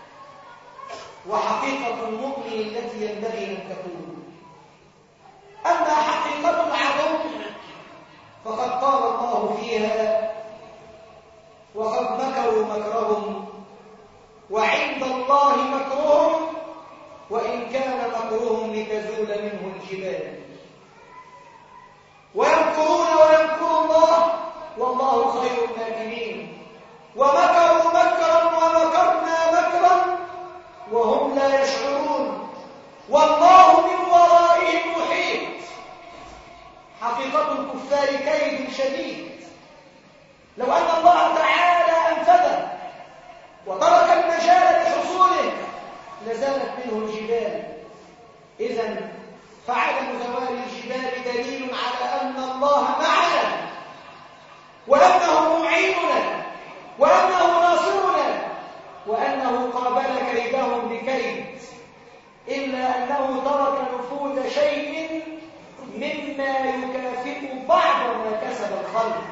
وحقيقة المؤمن التي ينبغي أن تكون. أما حقيقة العدو فقد قال الله فيها: وقد مكروا مكرهم وعند الله مكرهم وإن كان مكرهم لتزول منه الجبال. ويمكرون ويمكر الله والله خير الماكرين. ومكروا مكرا ومكرنا مكرا وهم لا يشعرون والله من ورائهم محيط. حقيقة الكفار كيد شديد. لو أن الله تعالى أنفذه وترك المجال لحصوله لزالت منه الجبال. إذن فعدم زوال الجبال دليل على أن الله معنا، وأنه معيننا، وأنه ناصرنا، وأنه قابل كيدهم بكيد، إلا أنه ترك نفوذ شيء مما يكافئ بعض ما كسب الخلق.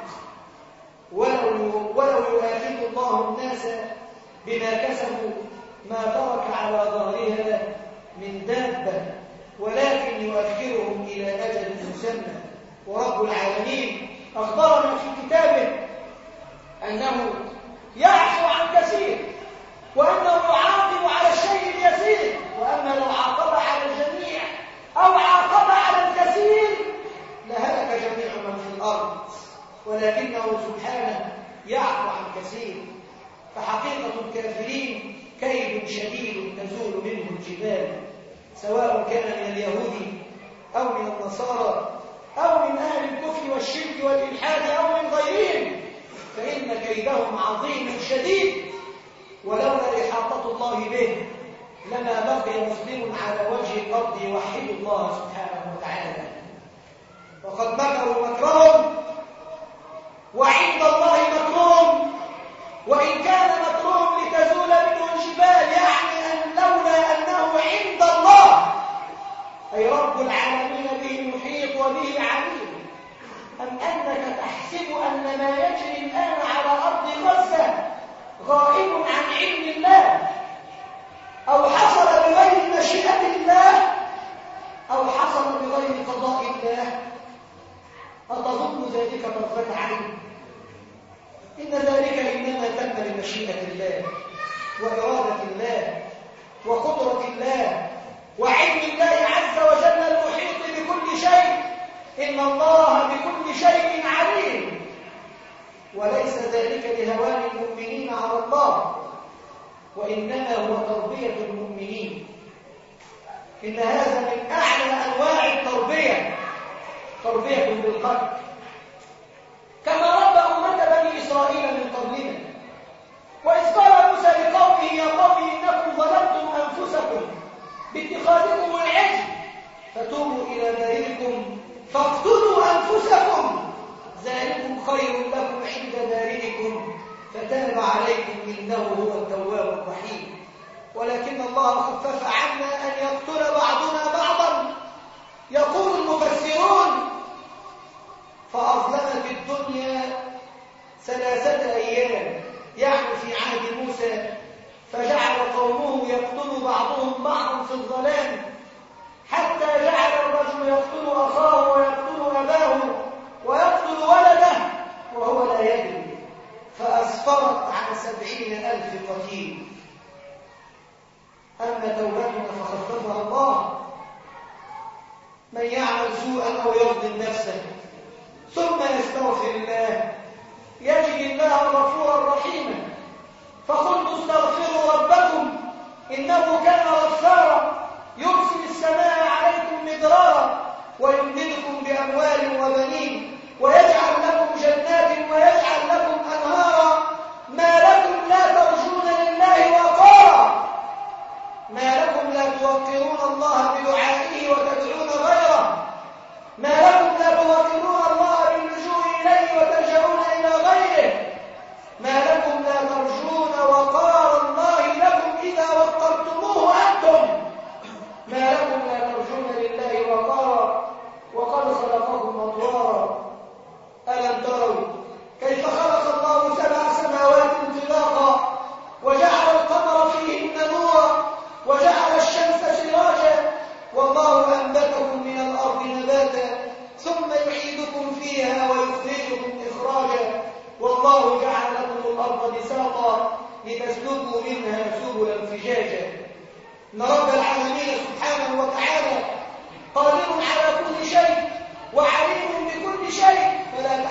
ولو يؤاخذ الله الناس بما كسبوا ما ترك على ظهرها من دابة، ولكن يؤخرهم إلى أجل مسمى. ورب العالمين أخبرنا في كتابه أنه يعفو عن كثير، وأنه يعاقب على الشيء اليسير، وأما لو عاقب على الجميع أو عاقب على الكثير لهلك جميع من في الأرض، ولكنه سبحانه يعفو عن كثير. فحقيقة الكافرين كيد شديد تزول منه الجبال، سواء كان من اليهود أو من النصارى أو من أهل الكفر والشرك والإلحاد أو من غيرهم، فإن كيدهم عظيم شديد. ولولا إحاطة الله به لما بقي مسلم على وجه الأرض يوحد الله سبحانه وتعالى. وقد مكروا مكرهم وعند الله مكرهم وإن كان مكرهم لتزول منه الجبال، يعني أن لولا أنه عند الله أي رب العالمين به محيط وبه عليم. أم أنك تحسب أن ما يجري الآن على أرض غزة غائب عن علم الله، أو حصل بغير مشيئة الله، أو حصل بغير قضاء الله؟ أتظن ذلك طرفة عين؟ إن ذلك إنما تم بمشيئة الله وإرادة الله وقدرة الله وعلم الله عز وجل المحيط بكل شيء. إن الله بكل شيء عليم. وليس ذلك لهوان المؤمنين على الله، وإنما هو تربية المؤمنين. إن هذا من أعلى أنواع التربية، تربية بالقلب، كما ربى أمة بني إسرائيل من قبلنا. وإذ قال موسى لقومه يا قوم إنكم ظلمتم أنفسكم باتخاذكم العجل فتوبوا إلى بارئكم فاقتلوا أنفسكم ذلكم خير لكم عند بارئكم فتاب عليكم إنه هو التواب الرحيم. ولكن الله خفف عنا أن يقتل بعضنا بعضا. يقول المفسرون فأظلمت الدنيا 3 أيام، يعني في عهد موسى، فجعل قومه يقتل بعضهم بعضا في الظلام، حتى جعل الرجل يقتل أخاه ويقتل أباه ويقتل ولده وهو لا يدري، فأسفرت عن 70,000 قتيل. أما توبتنا فخففها الله. من يعمل سوءا أو يظلم نفسه ثم يستغفر الله يجد الله غفورا رحيما. فقلت استغفروا ربكم إنه كان غفارا يرسل السماء عليكم مدرارا ويمددكم بأموال وبنين ويجعل لكم جنات ويجعل لكم أنهارا ما لكم لا ترجون لله وقارا، ما لكم لا توقرون الله بدعائه وتدعون غيره، ما لكم لا توقرون الله باللجوء إليه وتلجؤون إلى غيره، ما لكم لا ترجون وقار الله لكم إذا وقرتموه أنتم، ما لكم لا ترجون لله وقارا وقد خلقكم أطوارا. ألم تروا كيف خلق الله 7 سماوات طباقا وجعل القمر فيهن نورا وجعل الشمس سراجا والله أنبتكم من الأرض نباتا ثم يعيدكم فيها ويخرجكم إخراجا والله جعل لكم الأرض بساطا لتسلكوا منها سبلا فجاجا. إن رب العالمين سبحانه وتعالى قادر على كل شيء وعليم بكل شيء، فلا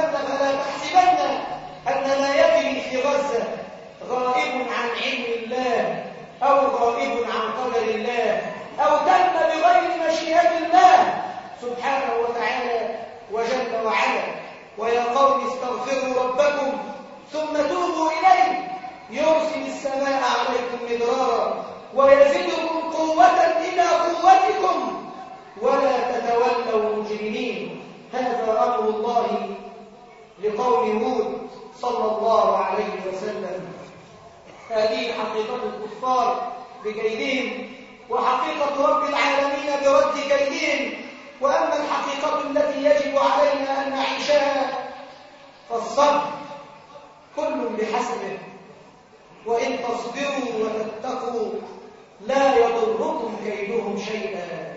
تحسبن أن ما يجري في غزة غائب عن علم الله أو غائب عن قدر الله أو تم بغير مشيئة الله سبحانه وتعالى وجل وعلا. ويا قوم استغفروا ربكم ثم توبوا إليه يرسل السماء عليكم مدرارا ويزدكم قوة إلى قوتكم ولا تتولوا مجرمين. هذا أمر الله لقوم هود صلى الله عليه وسلم. هذه حقيقة الكفار بكيدهم وحقيقة رب العالمين برد كيدهم. وأما الحقيقة التي يجب علينا أن نعيشها فالصبر كل بحسبه، وإن تصبروا وتتقوا لا يضركم كيدهم شيئا.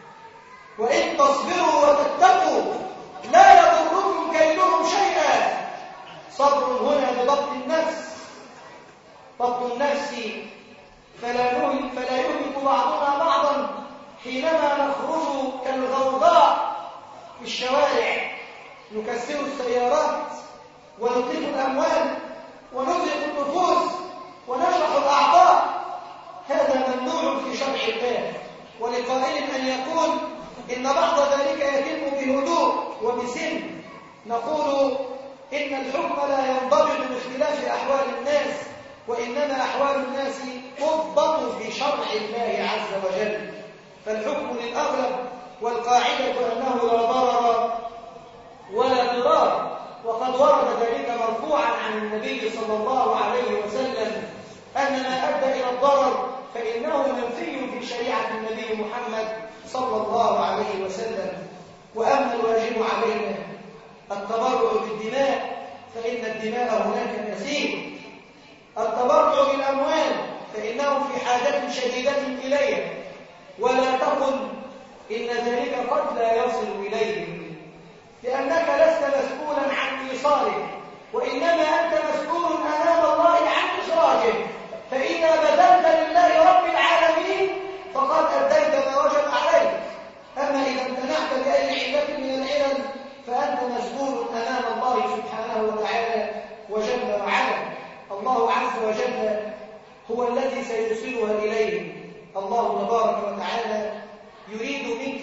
وإن تصبروا وتتقوا لا يضركم كيدهم شيئا. صبر هنا بضبط النفس، ضبط النفس فلا يهلك بعضنا بعضا حينما نخرج كالغوضاء في الشوارع نكسر السيارات ونطلق الأموال ونغرق النفوس ونشرح الأعضاء. هذا ممنوع في شرع الله. ولقائل أن يقول إن بعض ذلك يتم بهدوء وبسن، نقول إن الحكم لا ينضبط باختلاف أحوال الناس، وإنما أحوال الناس تضبط بشرع الله عز وجل. فالحكم للأغلب والقاعدة أنه لا ضرر ولا ضرار. وقد ورد ذلك مرفوعا عن النبي صلى الله عليه وسلم أن ما أدى إلى الضرر فإنه منفي في شريعة النبي محمد صلى الله عليه وسلم. وأما الواجب علينا التبرع بالدماء فإن الدماء هناك كثير. التبرع بالأموال فإنه في حاجة شديدة إليها، ولا تقل إن ذلك قد لا يصل إليه، لأنك لست مسؤولا عن إيصاله، وإنما أنت مسؤول أمام الله عن إخراجه. فإذا بذلت لله رب العالمين فقد أديت ما وجب عليك. أما إذا امتنعت بأي علة من العلل فأنت مسؤول أمام الله سبحانه وتعالى وجل وعلا. الله عز وجل هو الذي سيوصلها إليه. الله تبارك وتعالى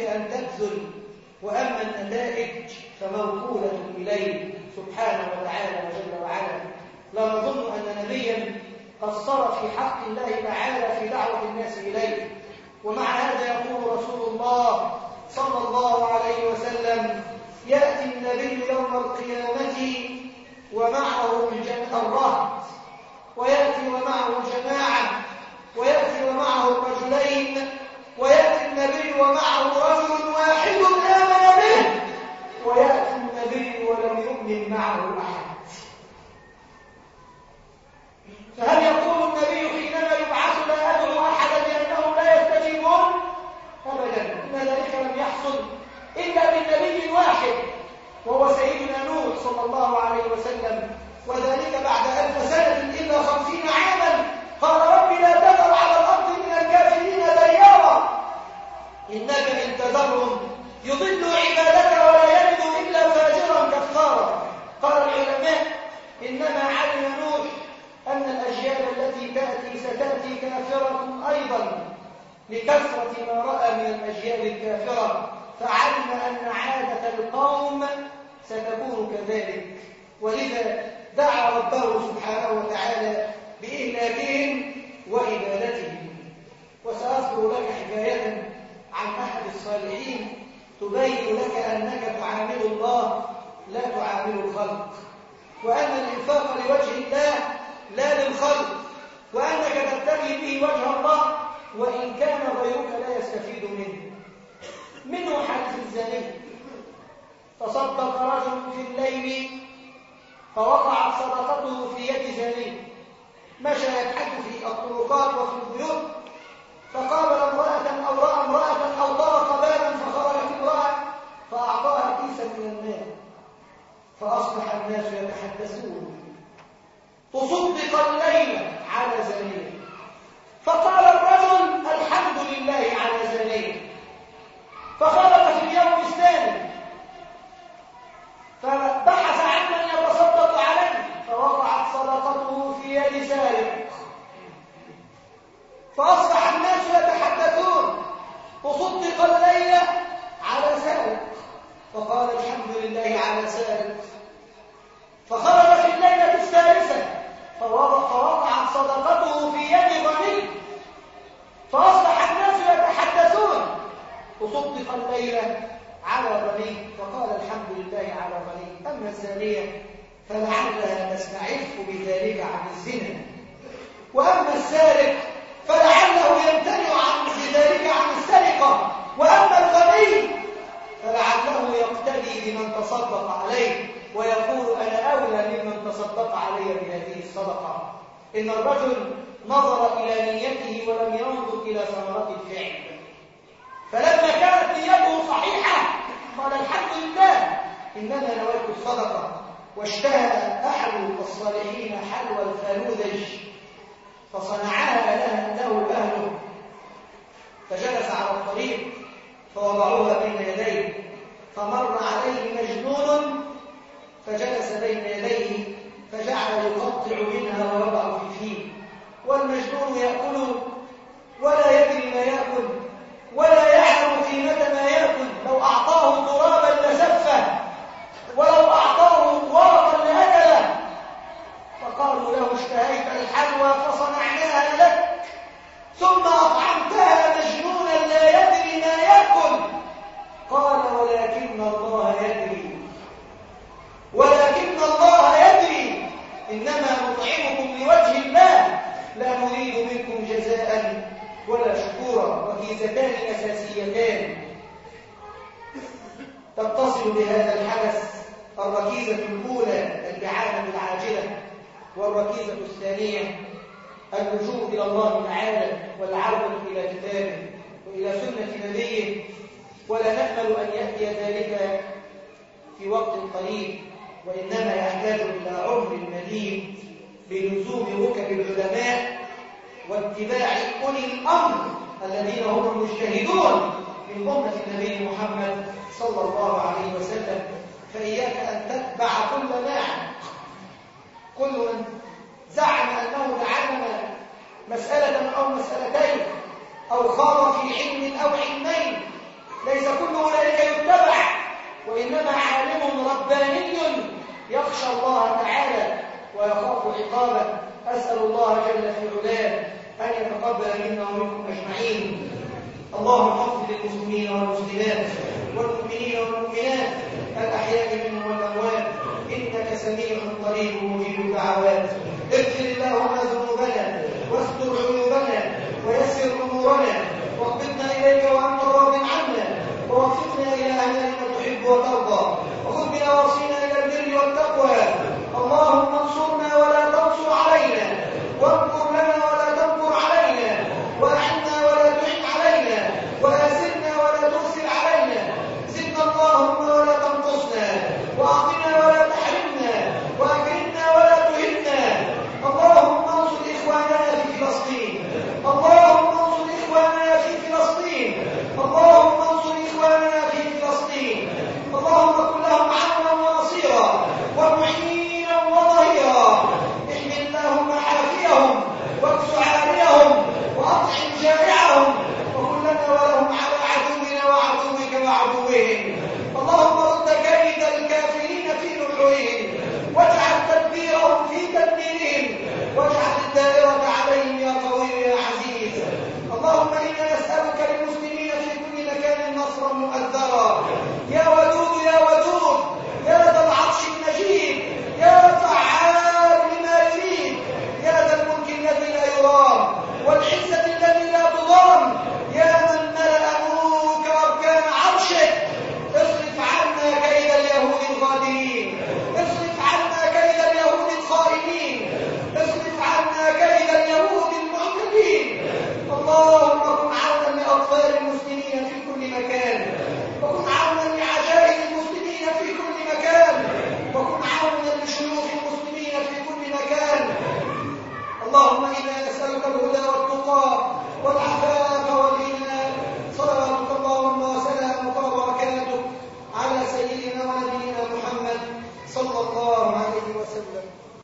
أن تبذل، وأما النتائج فموكولة إليه سبحانه وتعالى وجل وعلا. لا نظن أن نبيا قصر في حق الله تعالى في دعوة الناس إليه. ومع هذا يقول رسول الله صلى الله عليه وسلم: يأتي النبي يوم القيامة ومعه الرهط، ويأتي ومعه الجماعة، ويأتي ومعه الرجلين، ويأتي النبي ومعه رجل واحد آمن به، ويأتي النبي ولم يؤمن معه أحد. فهل يقول النبي حينما يبعث لا أدعو أحدا لأنهم لا يستجيبون؟ أبدا، إن ذلك لم يحصل إلا بالنبي واحد، وهو سيدنا نوح صلى الله عليه وسلم، وذلك بعد 1000 سنة إلا 50 عاما. قال: رب لا تذر على الأرض من الكافرين ديارا، إنك إن تذرهم يضل عبادك ولا يلد إلا فاجرا كفارا. قال العلماء: إنما علم نوح أن الأجيال التي تأتي ستأتي كافرة أيضا لكثرة ما رأى من الأجيال الكافرة، فعلم أن عادة القوم ستكون كذلك، ولذا دعا ربه سبحانه وتعالى بإهلاكهم وإبادتهم. وسأذكر لك حكاية عن أحد الصالحين تبين لك أنك تعامل الله لا تعامل الخلق، وأن الإنفاق لوجه الله لا للخلق، وأنك تبتغي به وجه الله وإن كان غيرك لا يستفيد منه حديث الزاني: تصدق رجل في الليل فوقعت صدقته في يد زاني، مشى يبحث في الطرقات وفي البيوت، فقابل امرأة أو رأى امرأة أو طرق بابا فخرجت امرأة فأعطاها كيسا من المال، فأصبح الناس يتحدثون: تصدق الليلة على زانية. فقال الرجل: الحمد لله على زانية. فخرج في اليوم الثاني فبحث عن من يتصدق عليه، فوقعت صدقته في يد سارق، فأصبح الناس يتحدثون: تصدق الليلة على سارق. فقال: الحمد لله على سارق. فخرج في الليلة الثالثة فوقعت صدقته في يد غني، فأصبح الناس يتحدثون: تصدق الليلة على غني. فقال: الحمد لله على غني. أما الزانية فلعلها تستعف بذلك عن الزنا، وأما السارق فلعله يمتنع بذلك عن السرقة، وأما الغني فلعله يقتدي بمن تصدق عليه ويقول: أنا أولى ممن تصدق علي بهذه الصدقة. إن الرجل نظر إلى نيته ولم ينظر إلى ثمرة الفعل، فلما كانت نيته صحيحة قال: الحمد لله إنما نويت الصدقة. واشتهى أحد الصالحين حلوى الفانوذج فصنعها له أهله، فجلس على الطريق فوضعوها بين يديه، فمر عليه مجنون فجلس بين يديه فجعل يقطع منها ووضع في فيه، والمجنون يأكل ولا يدري ما يأكل ولا يعلم قيمة ما يأكل. لو أعطاه ترابا لسفه، ولو أعطاه ورقا لأكله. فقالوا له: اشتهيت الحلوى فصنعناها لك، ثم أطعمتها مجنونا لا يدري ما يأكل. قال: ولكن الله يدري، ولكن الله يدري، إنما نطعمكم لوجه الله لا نريد منكم جزاء ولا شكورا. ركيزتان أساسيتان تتصل بهذا الحدث: الركيزة الأولى الإعانة العاجلة، والركيزة الثانية اللجوء إلى الله تعالى والعودة إلى كتابه وإلى سنة نبيه. ولا نأمل أن يأتي ذلك في وقت قريب، وإنما يحتاج إلى عمر مديد بلزوم ركب العلماء واتباع أولي الأمر الذين هم المجتهدون من أمة النبي محمد صلى الله عليه وسلم. فإياك أن تتبع كل ناعم، كل من زعم أنه تعلم مسألة أو مسألتين أو خاض في علم أو علمين. ليس كل وإنما عالم رباني يخشى الله تعالى ويخاف عقابه. أسأل الله جل في علاه أن يتقبل منا ومنكم أجمعين. اللهم اغفر للمسلمين والمسلمات والمؤمنين والمؤمنات الأحياء منهم والأموات إنك سميع قريب مجيب الدعوات. اغفر اللهم ذنوبنا واستر عيوبنا ويسر أمورنا واقبضنا إليك وأنت راض عنا ووفقنا إلى أعمال ما تحب وترضى وخذ بنواصينا إلى البر والتقوى. اللهم انصرنا ولا تنصر علينا وامكر لنا ولا تمكر علينا وأعنا ولا تعن علينا وآسرنا ولا تؤثر علينا. زدنا اللهم ولا تنقصنا وأعطنا ولا تحرمنا وأكرمنا ولا تهنا. اللهم انصر إخواننا في فلسطين. اللهم انصر إخواننا في فلسطين. اللهم انصر إخواننا في فلسطين. اللهم كن لهم عونا ونصيرا ومعينا وظهيرا. احمل اللهم حافيهم واكس عاريهم وأطعم جائعهم وكن لنا ولهم على عدونا وعدوك وعدوهم. اللهم رد كيد الكافرين في نحورهم واجعل تدبيرهم في تدميرهم واجعل الدائرة عليهم يا قوي يا عزيز. اللهم إنا نسألك للمسلمين في كل مكان نصرا مؤثرا. يا ودود يا ودود يا ذا العرش المجيد يا فعال لما يريد يا ذا الملك الذي لا يرام والعزة الذي لا تضام يا من ملأ نورك أركان عرشك. اصرف عنا كيد اليهود الغادرين. اصرف عنا كيد اليهود الخائنين. اصرف عنا كيد اليهود المعتدين. اللهم كن عونا لأطفال المسلمين في كل مكان وكن عونا لعجائز المسلمين في كل مكان وكن عونا لشيوخ المسلمين في كل مكان. اللهم إنا نسألك الهدى والتقى والعفاف والغنى. صلواتك اللهم وسلامك وبركاتك على سيدنا ونبينا محمد صلى الله عليه وسلم.